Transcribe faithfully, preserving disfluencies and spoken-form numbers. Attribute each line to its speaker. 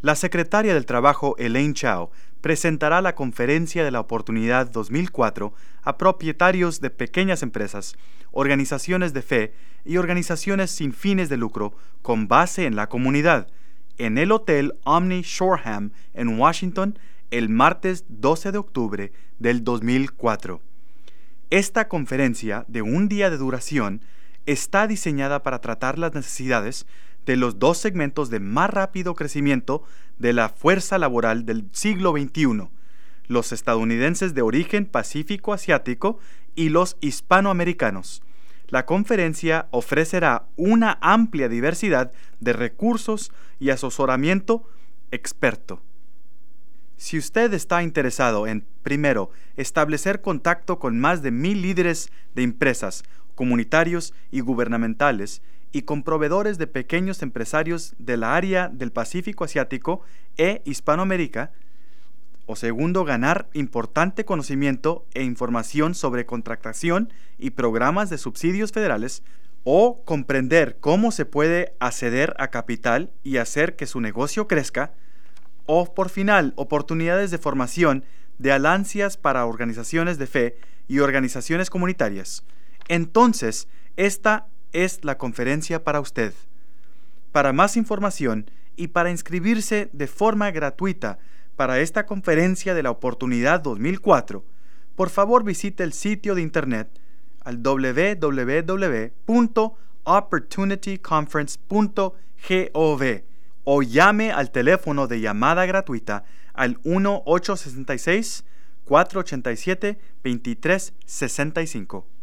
Speaker 1: La secretaria del Trabajo, Elaine Chao, presentará la Conferencia de la Oportunidad dos mil cuatro a propietarios de pequeñas empresas, organizaciones de fe y organizaciones sin fines de lucro con base en la comunidad, en el Hotel Omni Shoreham en Washington el martes doce de octubre del dos mil cuatro. Esta conferencia, de un día de duración, está diseñada para tratar las necesidades de los dos segmentos de más rápido crecimiento de la fuerza laboral del siglo veintiuno, los estadounidenses de origen pacífico-asiático y los hispanoamericanos. La conferencia ofrecerá una amplia diversidad de recursos y asesoramiento experto. Si usted está interesado en, primero, establecer contacto con más de mil líderes de empresas, comunitarios y gubernamentales, y con proveedores de pequeños empresarios de la área del Pacífico Asiático e Hispanoamérica, o segundo, ganar importante conocimiento e información sobre contratación y programas de subsidios federales, o comprender cómo se puede acceder a capital y hacer que su negocio crezca, o por final, oportunidades de formación de alianzas para organizaciones de fe y organizaciones comunitarias. Entonces, esta es la conferencia para usted. Para más información y para inscribirse de forma gratuita para esta conferencia de la Oportunidad dos mil cuatro, por favor visite el sitio de internet al doble u doble u doble u punto opportunity conference punto gov o llame al teléfono de llamada gratuita al uno ocho seis seis, cuatro ocho siete, dos tres seis cinco.